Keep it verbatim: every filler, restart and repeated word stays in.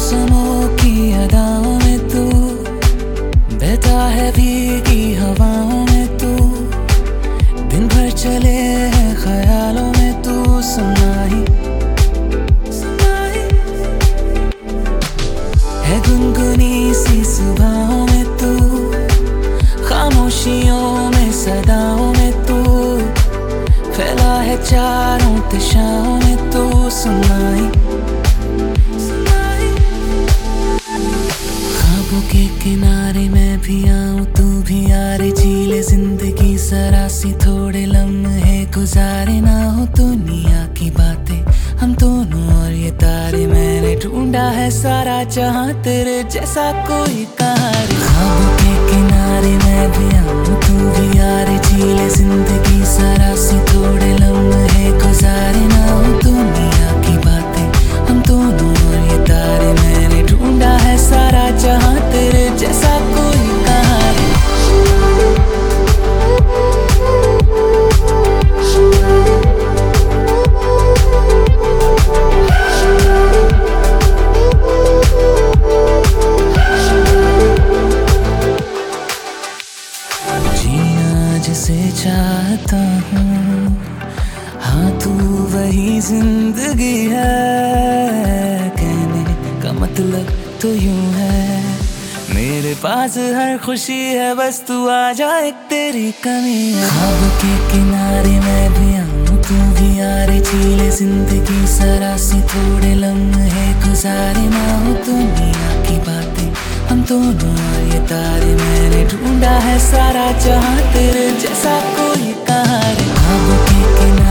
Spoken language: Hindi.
मौसमों की अदाओं में तू बहता है भीगी हवाओं में तू दिन भर चले हैं ख्यालों में तू सुनाई सुनाई है गुनगुनी सी सुबहों में तू खामोशियों में सदाओं में तू फैला है चारों दिशाओं में तू सुनाई के किनारे मैं भी आऊं तू भी यारे झीले जिंदगी जरा सी थोड़े लम्हे गुजारे ना हो दुनिया की बातें हम दोनों और ये तारे मैंने ढूंढा है सारा जहां तेरे जैसा कोई तारे ख्वाबों के किनारे मैं भी आऊं तू भी यारे झीले जिंदगी जरा सी थोड़े लम्हे गुजारे ना हो दुनिया की बातें हम दोनों और ये तारे मैंने ढूंढा है सारा जहां तेरे जैसा कोई कहां है। जीना जिसे चाहता हूँ हाँ तू वही जिंदगी है कहने का मतलब तो यूं है मेरे पास हर खुशी है बस तू आ जाए तेरी कमी है ख्वाब के किनारे मैं भी आऊं तू भी यारे झीले जिंदगी जरा सी थोड़े लम्हे गुजारे ना हो दुनिया की बातें हम दोनों और ये तारे मैंने ढूंढा है सारा जहां तेरे जैसा कोई कहां रे ख्वाब के किनारे